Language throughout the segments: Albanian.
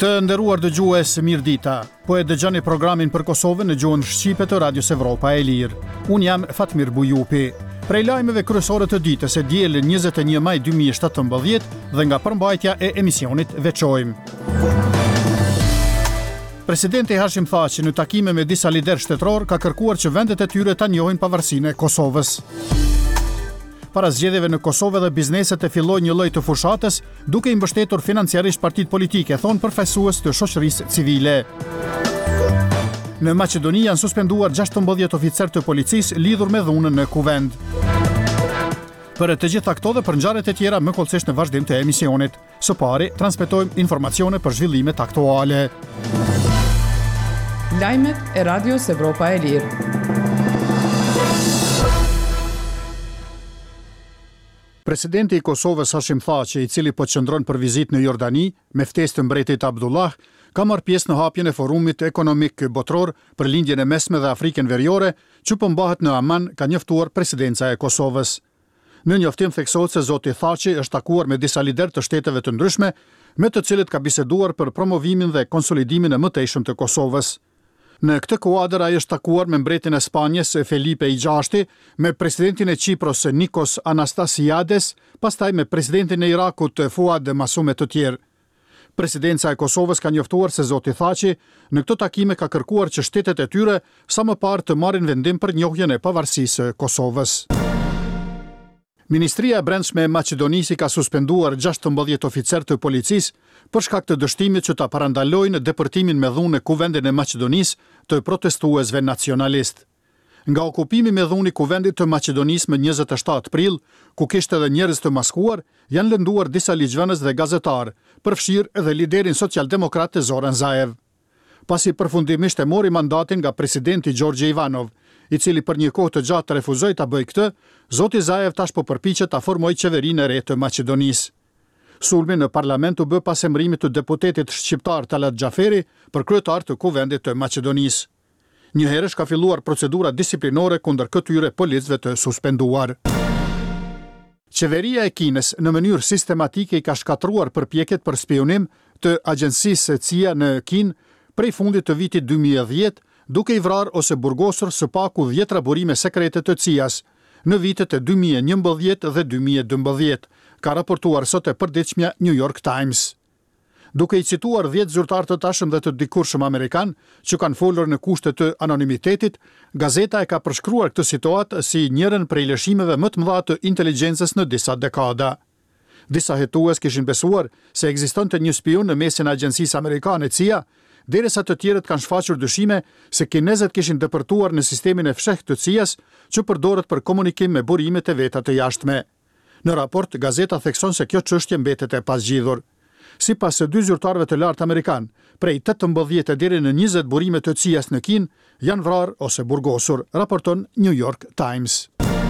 Të nderuar dëgjues, mirëdita. Po e dëgjoni programin për Kosovën në gjuhën shqipe të Radios Evropa e Lirë. Unë jam Fatmir Bujupi. Prej lajmeve kryesore të ditës e diel 21 maj 2017 dhe nga përmbajtja e emisionit veçojmë. Presidenti Hashim Thaçi në takime me disa lider shtetëror ka kërkuar që vendet e tyre ta njohin pavarësinë e Kosovës. Para zgjedhjeve në Kosovë dhe bizneset e filloi një lloj të fushatës, duke i mbështetur financiarisht partitë politike, thon përfaqësues të shoqërisë civile. Në Maqedoni janë suspenduar 16 oficer të policisë lidhur me dhunën në kuvend. Për të gjitha këto dhe për ngjarjet e tjera më kollësisht në vazhdim të emisionit. Së pari, transmetojmë informacione për zhvillimet aktuale. Lajmet e Radios Evropa e Lirë. Presidenti i Kosovës Hashim Thaçi, i cili po qëndron për vizitë në Jordani me ftesë të mbretit Abdullah, ka marrë pjesë në hapjen e forumit ekonomik botror për lindjen e mesme dhe Afrikën Veriore, që po mbahet në Aman, ka njoftuar presidenca e Kosovës. Në njoftim theksohet se zoti Thaçi është takuar me disa lider të shteteve të ndryshme, me të cilët ka biseduar për promovimin dhe konsolidimin e mëtejshëm të Kosovës. Në këtë kuadër ai është takuar me mbretin e Spanjës Felipe VI, me presidentin e Çipros Nikos Anastasiades, pastaj me presidentin e Irakut Fuad Masume të tjerë. Presidenca e Kosovës ka njoftuar se zoti Thaçi në këto takime ka kërkuar që shtetet e tyre sa më parë të marrin vendim për njohjen e pavarësisë së Kosovës. Ministria e Brendshme e Maqedonisë ka suspenduar 16 oficer të policisë për shkak të dështimit që ta parandalojnë depërtimin me dhunë në kuvendin e Maqedonisë të protestuesve nacionalist. Nga okupimi me dhunë i kuvendit të Maqedonisë më 27 prill, ku kishte edhe njerëz të maskuar, janë lënduar disa ligjvënës dhe gazetar, përfshirë edhe liderin socialdemokrat Zoran Zaev. Pasi përfundimisht e mori mandatin nga presidenti Gjorgje Ivanov, i cili për një kohë të gjatë refuzoi ta bëjë këtë, zoti Zaev tash po përpiqet ta formojë qeverinë e re të Maqedonisë. Sulmi në parlament u bë pas emërimit të deputetit shqiptar Talat Xhaferi për kryetar të kuvendit të Maqedonisë. Njëherësh ka filluar procedura disiplinore kundër këtyre policëve të suspenduar. Qeveria e Kinës në mënyrë sistematike i ka shkatruar përpjekjet për spionim të agjencisë CIA në Kinë prej fundit të vitit 2010, duke i vrarë ose burgosur së paku 10 burime sekrete të CIA-s në vitet e 2011 dhe 2012, ka raportuar sot e përditshmja New York Times. Duke i cituar 10 zyrtar të tashëm dhe të dikurshëm amerikan që kanë folur në kushte të anonimitetit, gazeta e ka përshkruar këtë situatë si njërin prej lëshimeve më të mëdha të inteligjencës në disa dekada. Disa hetues kishin besuar se ekzistonte një spion në mesin e agjencisë amerikane CIA, derisa të tjerët kanë shfaqur dyshime se kinezët kishin depërtuar në sistemin e fshehtë të CIA-s që përdoret për komunikim me burimet e veta të jashtme. Në raport, gazeta thekson se kjo çështje mbetet e pasgjidhur. Sipas së 2 zyrtarëve të lartë amerikan, prej 18 deri në 20 burime të CIA-s në Kinë janë vrarë ose burgosur, raporton New York Times.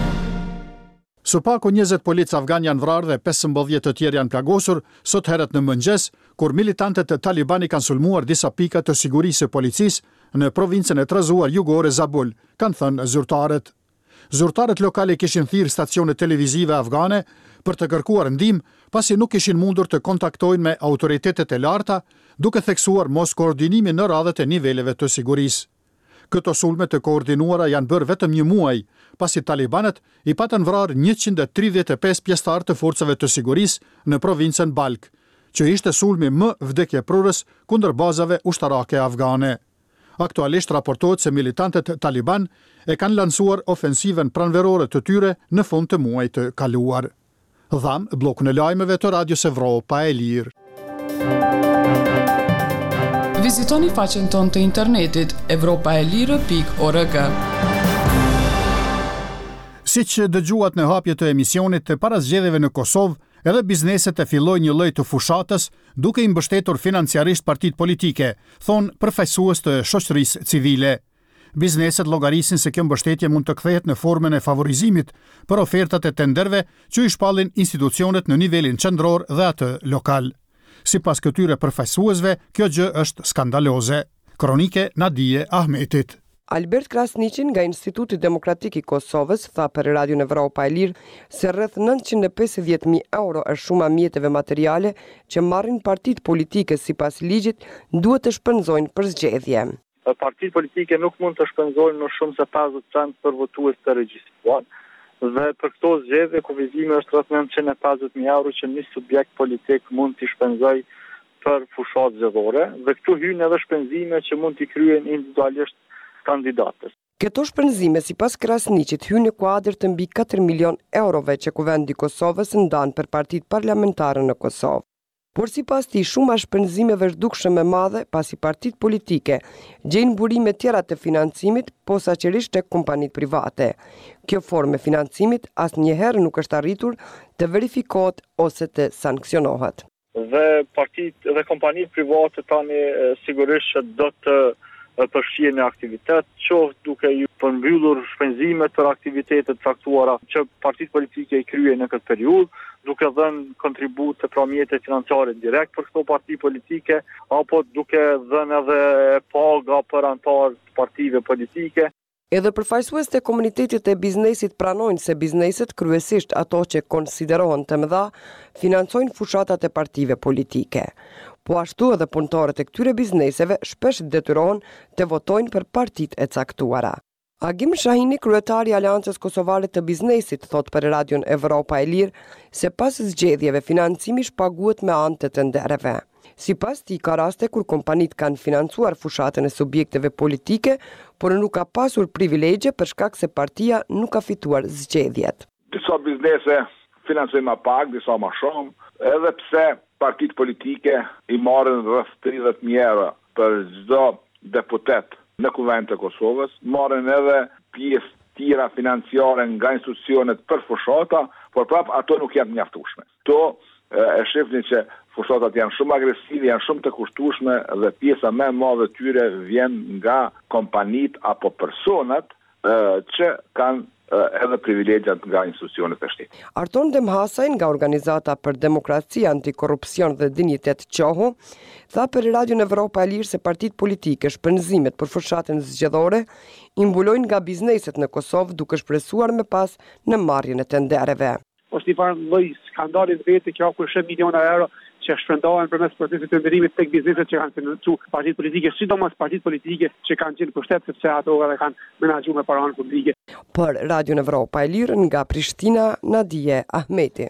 Së paku 20 policë afgan janë vrarë dhe 15 të tjerë janë plagosur sot herët në mëngjes, kur militantët e Talibani kanë sulmuar disa pika të sigurisë së policisë në provincën e trazuar jugore Zabul, kanë thënë zyrtarët. Zyrtarët lokale kishin thirrë stacione televizive afgane për të kërkuar ndihmë, pasi nuk kishin mundur të kontaktojnë me autoritetet e larta, duke theksuar mos koordinimi në radhët e niveleve të sigurisë. Këto sulme të koordinuara janë bërë vetëm një muaj, pasi talibanët i patën vrarë 135 pjesëtar të forcave të sigurisë në provincën Balk, që ishte sulmi më vdekjeprurës kundër bazave ushtarake afgane. Aktualisht raportohet se militantët Taliban e kanë lansuar ofensiven pranverore të tyre në fund të muajit të kaluar. Dham bllokun e lajmeve të Radios Evropa e Lirë. Vizitoni faqen tonë të internetit evropaelire.org. Siç dëgjuat në hapje të emisionit, para zgjedhjeve në Kosovë, edhe bizneset e filloi një lloj të fushatës, duke i mbështetur financiarisht partitë politike, thon përfaqësues të shoqërisë civile. Bizneset llogarisin se kjo mbështetje mund të kthehet në formën e favorizimit për ofertat e tenderëve që i shpallin institucionet në nivelin qendror dhe atë lokal. Sipas këtyre përfaqësuesve, kjo gjë është skandaloze. Kronike Nadije Ahmetit. Albert Krasniqi nga Instituti Demokratik i Kosovës tha për Radion Evropa e Lirë se rreth 950.000 euro është shuma mjeteve materiale që marrin partitë politike sipas ligjit duhet të shpenzojnë për zgjedhje. Partitë politike nuk mund të shpenzojnë më shumë se 50% për votues të regjistruar dhe për këto zgjedhje kufizimi është rreth 950.000 euro që një subjekt politik mund t'i shpenzojë për fushat zgjedhore dhe këtu hyn edhe shpenzime që mund t'i kryen individualisht kandidatës. Këto shpenzime sipas Krasniqit hyn në kuadër të mbi 4 milion eurove që Kuvendi i Kosovës ndan për partitë parlamentare në Kosovë. Por sipas tij shuma shpenzimeve është dukshëm e madhe pasi partitë politike gjejnë burime tjera të financimit posaçërisht tek kompanitë private. Kjo formë e financimit asnjëherë nuk është arritur të verifikohet ose të sankcionohet. Dhe partitë dhe kompanitë private tani sigurisht që do të përfshirë në aktivitet, qoftë duke ju përmbyllur shpenzimet për aktivitetet caktuara që partitë politike i kryen në këtë periudhë, duke dhënë kontribute pra mjete financiare direkt për këto parti politike, apo duke dhënë edhe paga për anëtarë të partive politike. Edhe përfaqësues të komunitetit e biznesit pranojnë se bizneset, kryesisht ato që konsiderohen të mëdha, financojnë fushatat e partive politike. Po ashtu edhe punëtorët e këtyre bizneseve shpesh detyrohen të votojnë për partitë e caktuara. Agim Shahini, kryetari i Aleancës Kosovare të Biznesit, thot për Radion Evropa e Lirë se pas zgjedhjeve financimi shpaguhet me anë të tendereve. Sipas tij ka raste kur kompanitë kanë financuar fushatën e subjekteve politike, por nuk ka pasur privilegje për shkak se partia nuk ka fituar zgjedhjet. Disa biznese financojnë më pak, disa më shumë, edhe pse partitë politike i marrin rreth 30.000 euro për çdo deputet në Kuvend të Kosovës, marrin edhe pjesë tjera financiare nga institucionet për fushata, por prap ato nuk janë mjaftueshme. To e shihni që fushatat janë shumë agresive, janë shumë të kushtueshme dhe pjesa më e madhe e tyre vjen nga kompanitë apo personat që kanë edhe privilegjat nga institucionet e shtetit. Arton Demhasaj nga Organizata për Demokraci, Antikorrupsion dhe Dinjitet Qohu, tha për Radion Evropa e Lirë se partitë politike shpenzimet për fushatën zgjedhore i mbulojnë nga bizneset në Kosovë duke shpresuar me pas në marrjen e tendereve. Është një farë lloj skandali vetë që ka kur miliona euro që shpërndohen përmes procesit të nderimit tek bizneset që kanë financuar partitë politike, sidomos partitë politike që kanë qenë pushtet sepse ato edhe kanë menaxhuar me paranë publike. Për Radion Evropa e Lirë nga Prishtina, Nadije Ahmeti.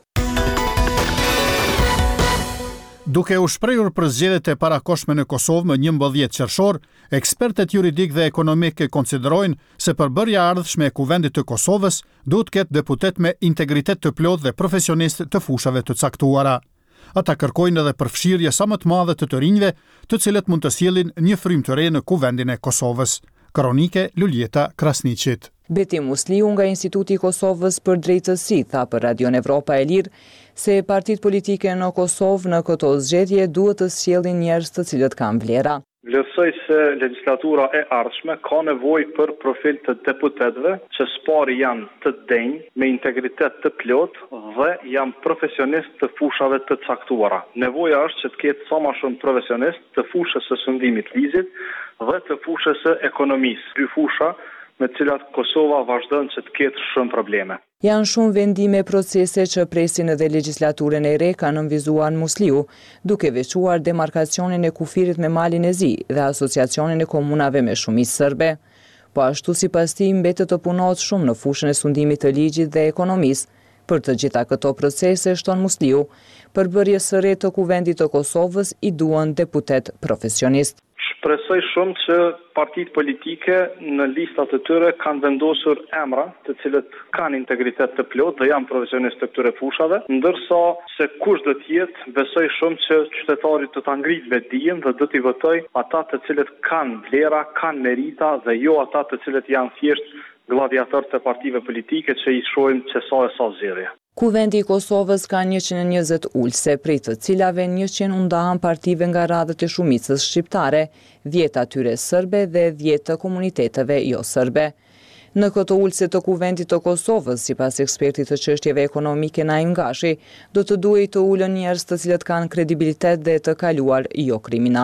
Duke u shprehur për zgjedhjet e parakohshme në Kosovë më 11 qershor, ekspertët juridik dhe ekonomik konsiderojnë se përbërja e ardhshme e Kuvendit të Kosovës duhet të ketë deputet me integritet të plotë dhe profesionistë të fushave të caktuara. Ata kërkojnë edhe përfshirje sa më të madhe të rinjve, të cilët mund të sjellin një frymë të re në Kuvendin e Kosovës. Kronike Luljeta Krasniqit. Betim Musliu nga Instituti i Kosovës për Drejtësi tha për Radion Evropa e Lirë se partitë politike në Kosovë në këto zgjedhje duhet të sjellin njerëz të cilët kanë vlera. Vlerësoj se legjislatura e ardhshme ka nevojë për profil të deputetëve që spari janë të denj, me integritet të plotë dhe janë profesionistë të fushave të caktuara. Nevoja është që të ketë sa më shumë profesionistë të fushës së sundimit ligjit dhe të fushës së ekonomisë. Dy fusha me të cilat Kosova vazhdon që të ketë shumë probleme. Janë shumë vendime procese që presin edhe legjislaturën e re, ka nënvizuar Musliu, duke veçuar demarkacionin e kufirit me Malin e Zi dhe asociacionin e komunave me shumicë serbe. Po ashtu sipas tij mbetet të punohet shumë në fushën e sundimit të ligjit dhe ekonomisë. Për të gjitha këto procese, shton Musliu, përbërjes së re të Kuvendit të Kosovës i duan deputet profesionist. Shpresoj shumë që partitë politike në listat e tyre kanë vendosur emra të cilët kanë integritet të plotë dhe janë profesionistë të këtyre fushave, ndërsa se kush do të jetë, besoj shumë që qytetari do ta ngritë me dijen dhe do t'i votoj ata të cilët kanë vlera, kanë merita dhe jo ata të cilët janë thjesht gladiatorë të partive politike që i shohim që sa e sa zgjedhje. Kuvendi i Kosovës ka 120 ulse, prej të cilave 100 u ndahen partive nga radhët e shumicës shqiptare, 10 atyre serbe dhe 10 të komuniteteve jo serbe. Në këto ulse të Kuvendit të Kosovës, sipas ekspertit të çështjeve ekonomike Naim Gashi, do të duhej të ulën njerëz të cilët kanë kredibilitet dhe të kaluar jo kriminale.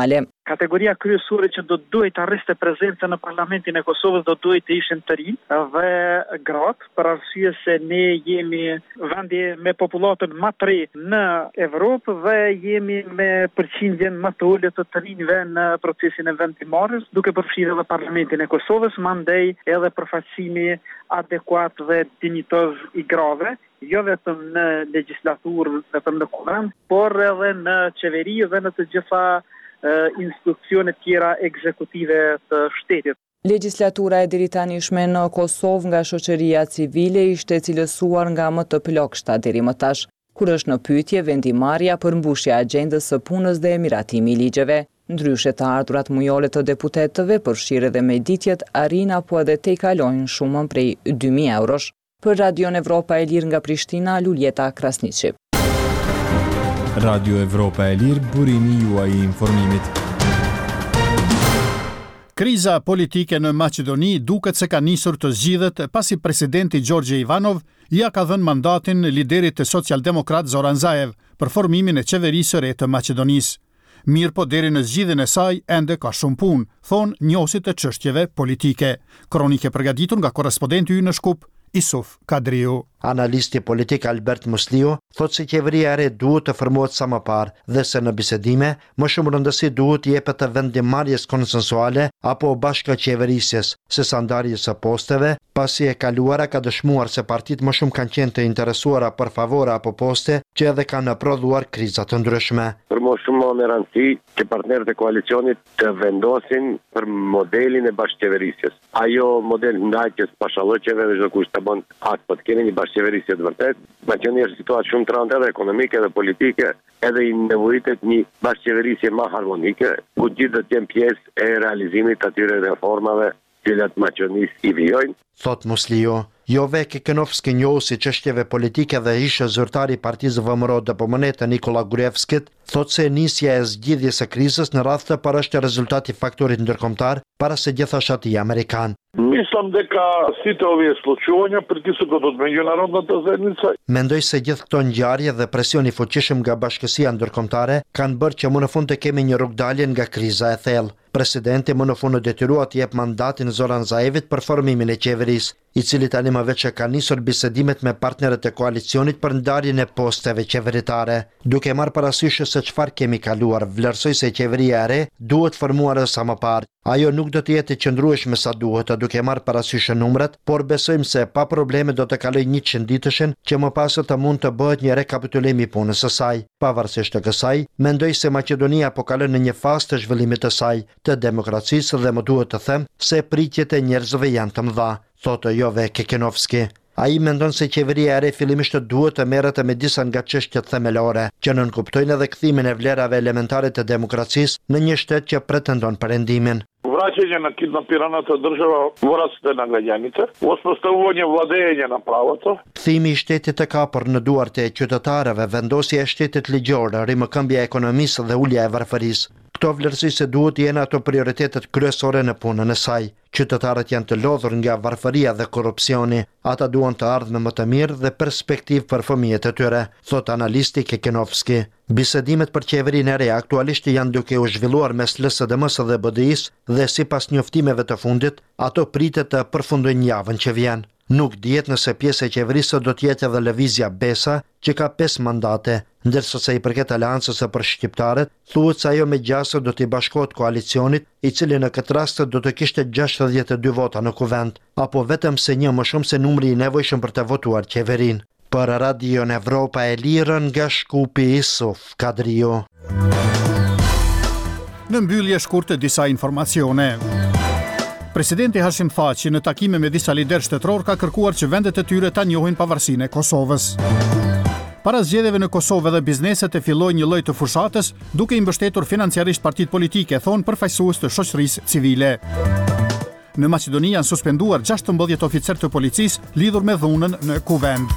Kategoria kryesore që do duhet të arriste prezencën në Parlamentin e Kosovës do duhet të ishin të rinj dhe gratë, për arsye se ne jemi vendi me popullatën më të re në Evropë dhe jemi me përqindjen më të ulët të rinjve në procesin e vendimmarrjes, duke përfshirë edhe Parlamentin e Kosovës, mandej edhe përfaqësimi adekuat dhe dinjitoz i grave, jo vetëm në legjislaturë, vetëm në kuvend, por edhe në qeveri dhe në të gjitha institucionet tjera ekzekutive të shtetit. Legjislatura e deritanishme në Kosovë nga shoqëria civile ishte cilësuar nga më të plagështa deri më tash, kur është në pyetje vendimarrja për mbushja agjendës së punës dhe miratimi i ligjeve. Ndryshe të ardhurat mujore të deputetëve përfshirë dhe meditjet arrin apo edhe te kalojnë shumën prej 2.000 eurosh. Për Radion Evropa e Lirë nga Prishtina, Luljeta Krasniqi. Radio Evropa e Lirë, burimi juaj i informimit. Kriza politike në Maqedoni duket se ka nisur të zgjidhet pasi presidenti Gjorgje Ivanov ja ka dhënë mandatin liderit të socialdemokrat Zoran Zaev për formimin e qeverisë së re të Maqedonisë. Mirë po deri në zgjidhjen e saj ende ka shumë punë, thon njohësit të çështjeve politike. Kronike përgatitur nga korrespondenti ynë në Shkup, Isuf Kadriu. Analisti politik Albert Musliu thot se qeveria e re duhet të formohet sa më parë dhe se në bisedime më shumë rëndësi duhet jepet të vendimarrjes konsensuale apo bashkëqeverisjes se sa ndarjes së posteve, pasi e kaluara ka dëshmuar se partitë më shumë kanë qenë të interesuara për favora apo poste që edhe kanë prodhuar kriza të ndryshme. Për më shumë me rëndësi që partnerët e koalicionit të vendosin për modelin e bashkëqeverisjes. Ajo model ndajtjes pashallëqeve dhe çdo kush të bën atë po të keni një bashkëqeverisje të vërtet. Maqedonia është situatë shumë të rëndë edhe ekonomike dhe politike, edhe i nevojitet një bashkëqeverisje më harmonike, ku gjithë do të jenë pjesë e realizimit të atyre reformave të cilat Maqedonisë i vijojnë. Thot Musliu. Jove Kekenovski njohuesi çështjeve politike dhe ishte zyrtari i Partisë VMRO DPMN Nikola Gurevskit, thot se nisja e zgjidhjes së krizës në radhë të parë është rezultati i faktorit ndërkombëtar para se gjithashati amerikan. Mislim da ka site ove slučajevanja pritisku od međunarodna zajednica. Mendoj se gjithë këto ngjarje dhe presioni i fuqishëm nga bashkësia ndërkombëtare kanë bërë që më në fund të kemi një rrugdalje nga kriza e thellë. Presidenti më në fund detyrua të jep mandatin Zoran Zaevit për formimin e qeverisë, i cili tani më veç ka nisur bisedimet me partnerët e koalicionit për ndarjen e posteve qeveritare. Duke marrë parasysh se çfarë kemi kaluar, vlerësoj se qeveria e re duhet formuar sa më parë. Ajo nuk do të jetë e qëndrueshme sa duhet, duke marrë parasysh numrat, por besojmë se pa probleme do të kaloj 100 ditëshin që më pas të mund të bëhet një rekapitulim i punës së saj. Pavarësisht të kësaj, mendoj se Maqedonia po kalon në një fazë të zhvillimit të saj, të demokracisë dhe më duhet të them se pritjet e njerëzve janë të mëdha, thotë Jove Kekenovski. Ai mendon se qeveria e re fillimisht duhet të merret me disa nga çështjet themelore, që nënkuptojnë edhe kthimin e vlerave elementare të demokracisë në një shtet që pretendon perëndimin. Vraćanje na kidnapiraната država vorasta na građanice, uspostavljanje vladanja na pravaca. Kthimi i shtetit të kapur në duart e qytetarëve, vendosja e shtetit ligjor, rimëkëmbja e ekonomisë dhe ulja e varfërisë. Këto vlerësisë duhet jenë ato prioritetet kryesore në punën e saj. Qytetarët janë të lodhur nga varfëria dhe korrupsioni. Ata duan të ardhmen më të mirë dhe perspektivë për fëmijët e tyre, thot analisti Kekenovski. Bisedimet për qeverinë e re aktualisht janë duke u zhvilluar mes LSDM-s dhe BDI-s dhe sipas njoftimeve të fundit, ato pritet të përfundojnë javën që vjen. Nuk dihet nëse pjesë e qeverisë do të jetë edhe lëvizja Besa, që ka 5 mandate, ndërsa sa i përket aleancës për shqiptarët, thuhet se ajo me gjasë do t'i bashkohet koalicionit, i cili në këtë rast do të kishte 62 vota në kuvend, apo vetëm se një më shumë se numri i nevojshëm për të votuar qeverinë. Për Radion Evropa e Lirë nga Shkupi, Isuf Kadriu. Në mbyllje shkurtë disa informacione. Presidenti Hashim Thaçi në takime me disa lider shtetëror ka kërkuar që vendet e tyre ta njohin pavarësinë e Kosovës. Para zgjedhjeve në Kosovë dhe bizneset e filloi një lloj të fushatës, duke i mbështetur financiarisht partitë politike, thon përfaqësues të shoqërisë civile. Në Maqedoni janë suspenduar 16 oficerë të policisë lidhur me dhunën në kuvend.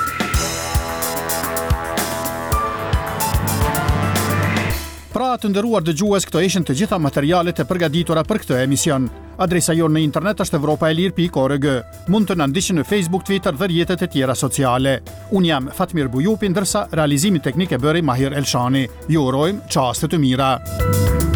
Pra të nderuar dëgjues, këto ishin të gjitha materialet e përgatitura për këtë emision. Adresa jonë në internet është evropaelir.org. Mund të na ndiqni në Facebook, Twitter dhe rrjetet e tjera sociale. Unë jam Fatmir Bujupi, ndërsa realizimi teknik e bëri Mahir Elshani. Ju urojmë çaste të mira.